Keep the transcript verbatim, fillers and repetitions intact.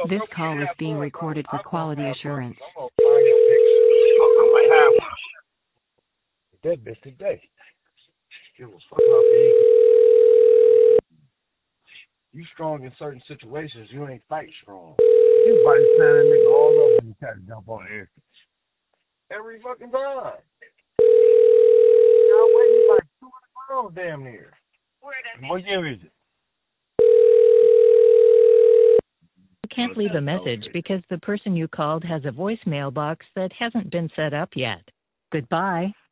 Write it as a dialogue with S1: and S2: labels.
S1: This call is being recorded for quality assurance.
S2: I might have one. That bitch today. It was fucking up the You strong in certain situations, you ain't fight strong. You body slam that nigga all over and you try to jump on air. Every fucking time. Y'all waiting like two hundred pounds damn near. What year is it?
S3: You can't leave a message because the person you called has a voicemail box that hasn't been set up yet. Goodbye.